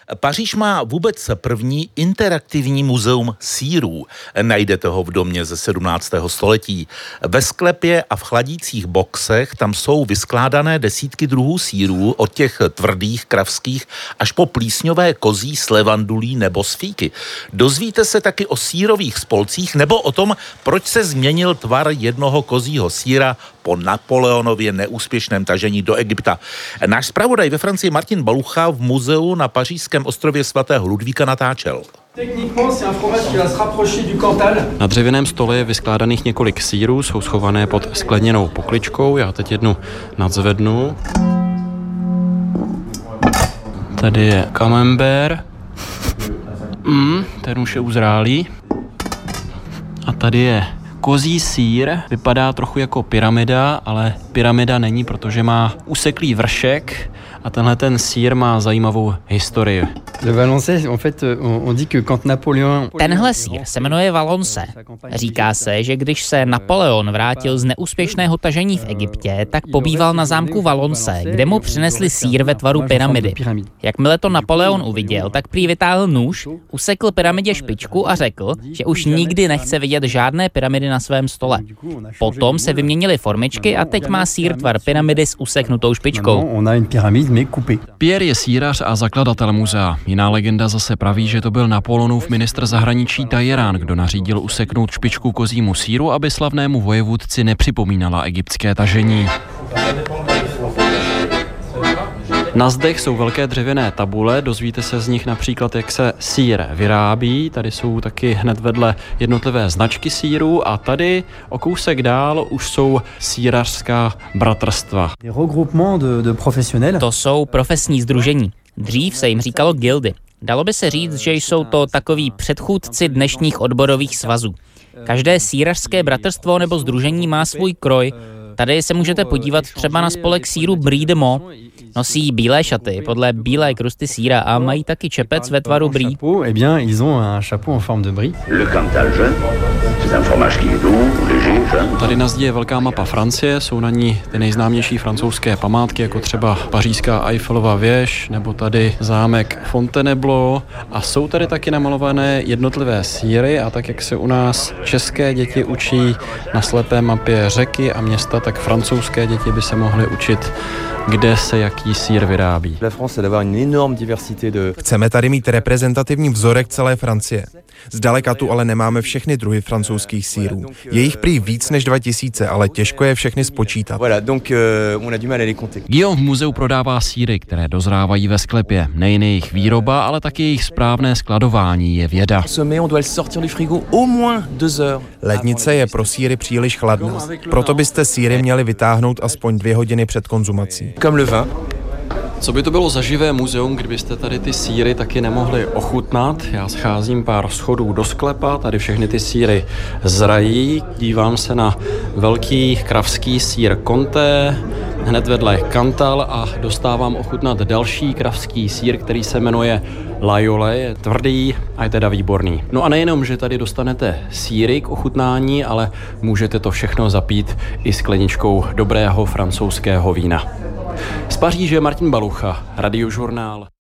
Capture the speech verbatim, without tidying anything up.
Paříž má vůbec první interaktivní muzeum sýrů. Najdete ho v domě ze sedmnáctého století. Ve sklepě a v chladících boxech tam jsou vyskládané desítky druhů sýrů, od těch tvrdých kravských až po plísňové kozí s levandulí nebo s fíky. Dozvíte se taky o sýrových spolcích nebo o tom, proč se změnil tvar jednoho kozího sýra po Napoleonově neúspěšném tažení do Egypta. Náš zpravodaj ve Francii Martin Balucha v muzeu na pařížském ostrově svatého Ludvíka natáčel. Na dřevěném stole je vyskládaných několik sýrů, jsou schované pod skleněnou pokličkou. Já teď jednu nadzvednu. Tady je camembert. Mm, ten už je uzrálý. A tady je kozí sýr, vypadá trochu jako pyramida, ale pyramida není, protože má useklý vršek a tenhle ten sýr má zajímavou historii. Tenhle sýr se jmenuje Valonce. Říká se, že když se Napoleon vrátil z neúspěšného tažení v Egyptě, tak pobýval na zámku Valonce, kde mu přinesli sýr ve tvaru pyramidy. Jakmile to Napoleon uviděl, tak prý vytáhl nůž, usekl pyramidě špičku a řekl, že už nikdy nechce vidět žádné pyramidy na svém stole. Potom se vyměnily formičky a teď má sýr tvar pyramidy s useknutou špičkou. Pierre je sýrař a zakladatel muzea. Jiná legenda zase praví, že to byl Napoleonův ministr zahraničí Talleyrand, kdo nařídil useknout špičku kozímu sýru, aby slavnému vojevůdci nepřipomínala egyptské tažení. Na zdech jsou velké dřevěné tabule, dozvíte se z nich například, jak se sýr vyrábí. Tady jsou taky hned vedle jednotlivé značky sýrů a tady o kousek dál už jsou sýrařská bratrstva. To jsou profesní sdružení. Dřív se jim říkalo gildy. Dalo by se říct, že jsou to takoví předchůdci dnešních odborových svazů. Každé sýrařské bratrstvo nebo sdružení má svůj kroj. Tady se můžete podívat třeba na spolek sýru Brie de Meaux. Nosí bílé šaty podle bílé krusty sýra a mají taky čepec ve tvaru brie. Tady na zdi je velká mapa Francie, jsou na ní ty nejznámější francouzské památky, jako třeba pařížská Eiffelova věž, nebo tady zámek Fontainebleau. A jsou tady taky namalované jednotlivé sýry a tak, jak se u nás české děti učí na slepé mapě řeky a města, tak francouzské děti by se mohly učit, kde se jaký sýr vyrábí. Chceme tady mít reprezentativní vzorek celé Francie. Zdaleka tu ale nemáme všechny druhy francouzských sýrů. Je jich prý víc než dva tisíce, ale těžko je všechny spočítat. Guillaume v muzeu prodává sýry, které dozrávají ve sklepě. Nejen jejich výroba, ale taky jejich správné skladování je věda. Lednice je pro sýry příliš chladná. Proto byste sýry měli vytáhnout aspoň dvě hodiny před konzumací. Co by to bylo za živé muzeum, kdybyste tady ty sýry taky nemohli ochutnat? Já scházím pár schodů do sklepa, tady všechny ty sýry zrají. Dívám se na velký kravský sýr Comté, hned vedle Cantal a dostávám ochutnat další kravský sýr, který se jmenuje Laiole, je tvrdý a je teda výborný. No a nejenom, že tady dostanete sýry k ochutnání, ale můžete to všechno zapít i skleničkou dobrého francouzského vína. Z Paříže Martin Balucha, Radiožurnál.